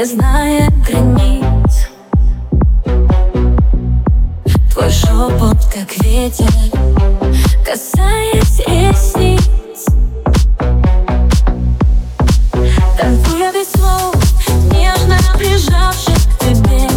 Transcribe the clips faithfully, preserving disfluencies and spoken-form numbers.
зная границ. Твой шепот, как ветер, касаясь ресниц. Танцую я без слов, нежно прижавшись к тебе.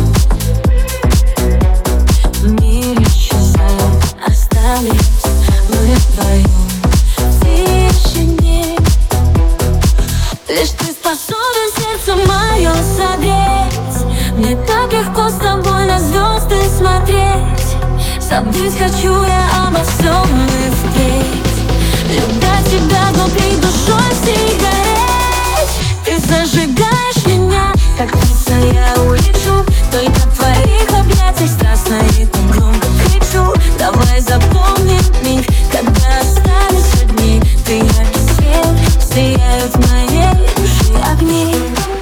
В мире исчезают, остались мы вдвоем в тишине. Лишь ты способен сердце мое согреть. Мне так легко с тобой на звезды смотреть. Забыть хочу я обо всем и впредь. Любя тебя внутри душой всей гореть. Ты зажигаешь меня, как птица я улечу. Только в твоих объятиях страстно и так громко кричу. Давай запомним миг, когда остались одни. Ты яркий свет, сияют в моей душе огни.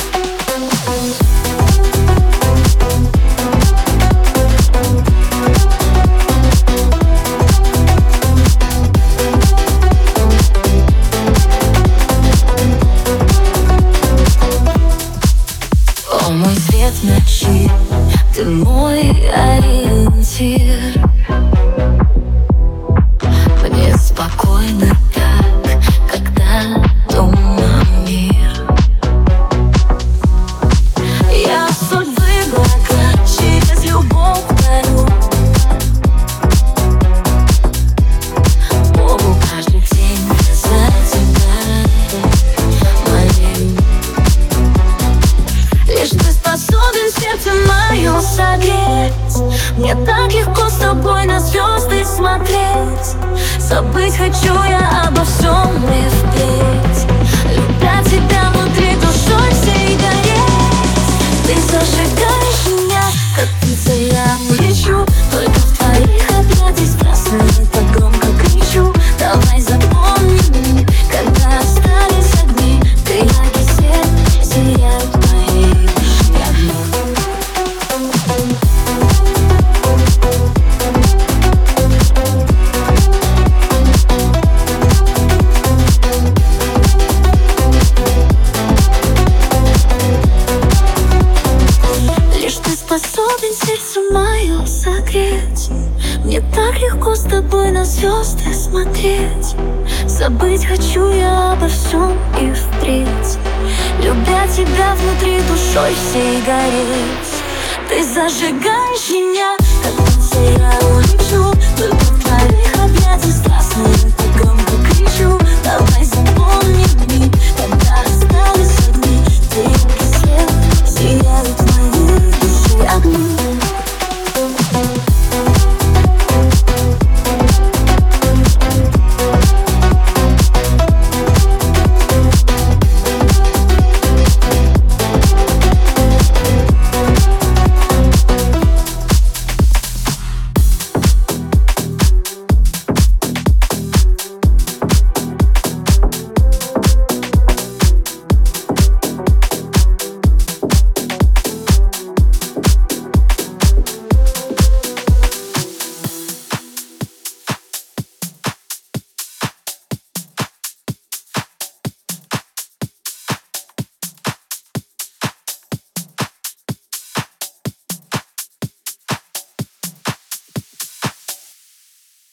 О, мой свет в ночи, ты мой ориентир. Мне спокойно так, когда дома мир. Я судьбы глотаю, через любовь горю. Богу каждый день за тебя молю. Лишь ты способен сердце мое согреть. Мне так легко с тобой на звезды смотреть. Забыть хочу я обо всем и впредь. Любя тебя внутри душой всей гореть. Ты зажигаешь меня, как птица я улечу. Только в твоих объятиях страстно и так громко кричу. Давай запомним, когда остались одни. Ты яркий свет, сияют в моей душе огни. Способен сердце мое согреть. Мне так легко с тобой на звезды смотреть. Забыть хочу я обо всем и впредь. Любя тебя внутри душой всей гореть. Ты зажигаешь меня, как птица я улечу. Только в твоих объятиях страстно и так громко кричу. Давай